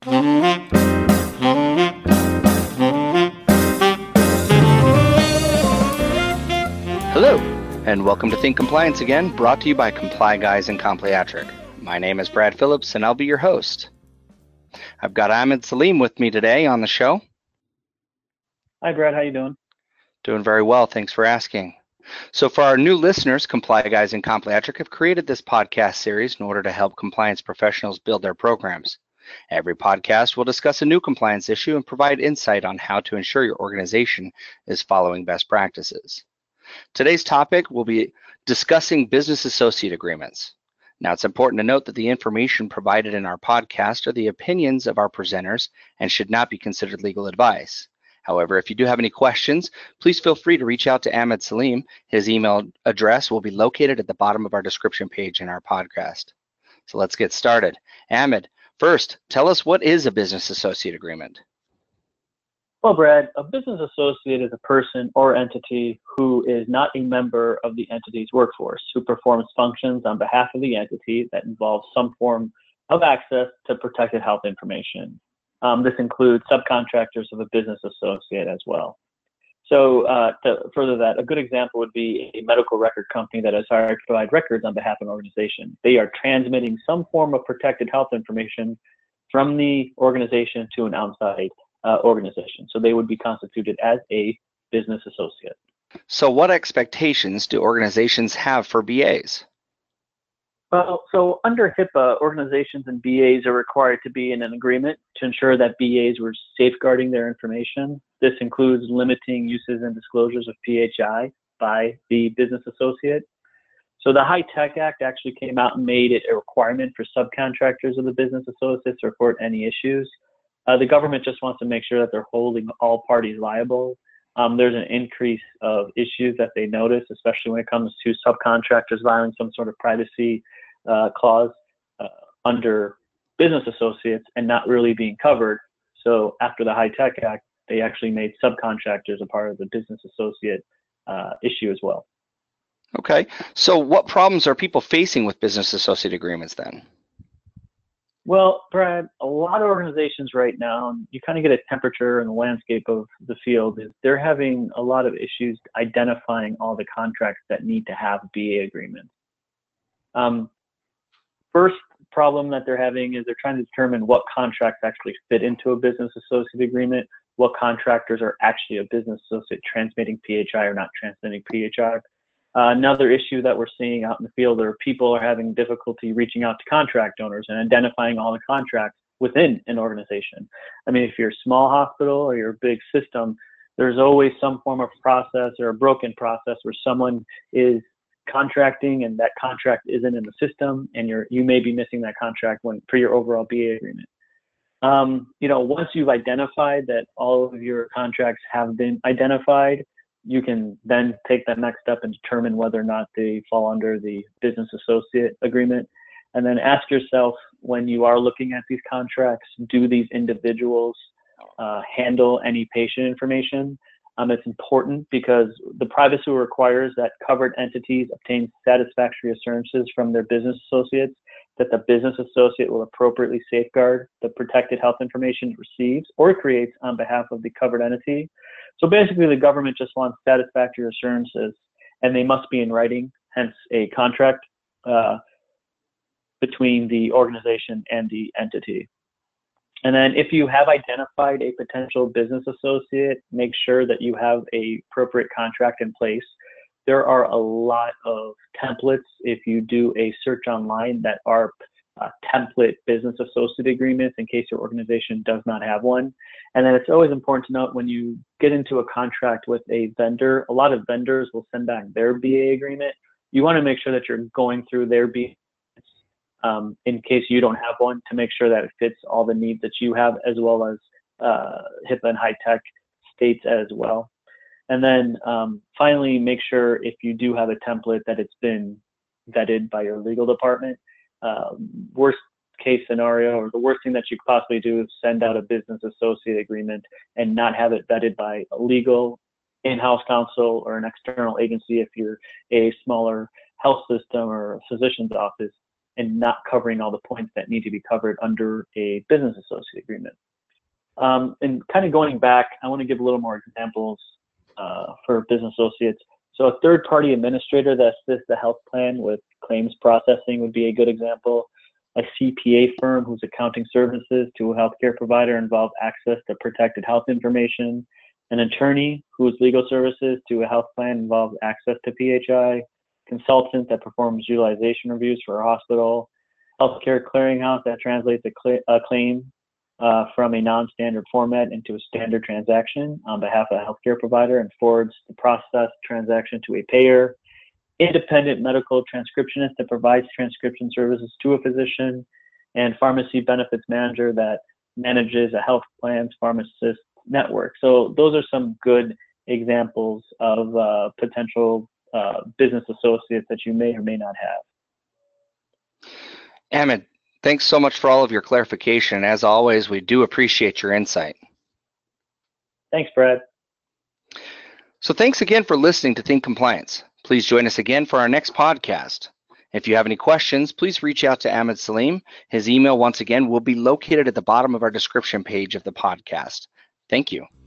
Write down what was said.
Hello, and welcome to Think Compliance again, brought to you by Comply Guys and Compliatric. My name is Brad Phillips, and I'll be your host. I've got Ahmed Salim with me today on the show. Hi, Brad. How you doing? Doing very well. Thanks for asking. So for our new listeners, Comply Guys and Compliatric have created this podcast series in order to help compliance professionals build their programs. Every podcast will discuss a new compliance issue and provide insight on how to ensure your organization is following best practices. Today's topic will be discussing business associate agreements. Now, it's important to note that the information provided in our podcast are the opinions of our presenters and should not be considered legal advice. However, if you do have any questions, please feel free to reach out to Ahmed Salim. His email address will be located at the bottom of our description page in our podcast. So let's get started. Ahmed, first, tell us, what is a business associate agreement? Well, Brad, a business associate is a person or entity who is not a member of the entity's workforce, who performs functions on behalf of the entity that involves some form of access to protected health information. This includes subcontractors of a business associate as well. So to further that, a good example would be a medical record company that is hired to provide records on behalf of an organization. They are transmitting some form of protected health information from the organization to an outside organization. So they would be constituted as a business associate. So what expectations do organizations have for BAs? Well, so under HIPAA, organizations and BAs are required to be in an agreement to ensure that BAs were safeguarding their information. This includes limiting uses and disclosures of PHI by the business associate. So the HITECH Act actually came out and made it a requirement for subcontractors of the business associates to report any issues. The government just wants to make sure that they're holding all parties liable. There's an increase of issues that they notice, especially when it comes to subcontractors violating some sort of privacy clause under business associates and not really being covered. So after the HITECH Act, they actually made subcontractors a part of the business associate issue as well. Okay, so what problems are people facing with business associate agreements then? Well, Brad, a lot of organizations right now, you kind of get a temperature in the landscape of the field, is they're having a lot of issues identifying all the contracts that need to have BA agreements. First problem that they're having is they're trying to determine what contracts actually fit into a business associate agreement, what contractors are actually a business associate transmitting PHI or not transmitting PHI. Another issue that we're seeing out in the field are people are having difficulty reaching out to contract owners and identifying all the contracts within an organization. I mean, if you're a small hospital or you're a big system, there's always some form of process or a broken process where someone is contracting and that contract isn't in the system, and you may be missing that contract for your overall BA agreement. Once you've identified that all of your contracts have been identified, you can then take that next step and determine whether or not they fall under the business associate agreement. And then ask yourself, when you are looking at these contracts, do these individuals handle any patient information? It's important because the privacy requires that covered entities obtain satisfactory assurances from their business associates that the business associate will appropriately safeguard the protected health information it receives or creates on behalf of the covered entity. So basically, the government just wants satisfactory assurances, and they must be in writing, hence a contract between the organization and the entity. And then if you have identified a potential business associate, make sure that you have a appropriate contract in place. There are a lot of templates, if you do a search online, that are template business associate agreements in case your organization does not have one. And then it's always important to note, when you get into a contract with a vendor, a lot of vendors will send back their BA agreement. You want to make sure that you're going through their BA in case you don't have one, to make sure that it fits all the needs that you have, as well as HIPAA and HITECH states as well. And then finally, make sure, if you do have a template, that it's been vetted by your legal department. Worst case scenario, or the worst thing that you could possibly do, is send out a business associate agreement and not have it vetted by a legal in-house counsel or an external agency if you're a smaller health system or a physician's office. and not covering all the points that need to be covered under a business associate agreement. And kind of going back, I want to give a little more examples for business associates. So a third-party administrator that assists the health plan with claims processing would be a good example. A CPA firm whose accounting services to a healthcare provider involve access to protected health information. An attorney whose legal services to a health plan involve access to PHI. Consultant that performs utilization reviews for a hospital. Healthcare clearinghouse that translates a claim from a non-standard format into a standard transaction on behalf of a healthcare provider and forwards the processed transaction to a payer. Independent medical transcriptionist that provides transcription services to a physician, and pharmacy benefits manager that manages a health plan's pharmacist network. So those are some good examples of potential business associates that you may or may not have. Ahmed, thanks so much for all of your clarification. As always, we do appreciate your insight. Thanks, Brad. So thanks again for listening to Think Compliance. Please join us again for our next podcast. If you have any questions, please reach out to Ahmed Salim. His email, once again, will be located at the bottom of our description page of the podcast. Thank you.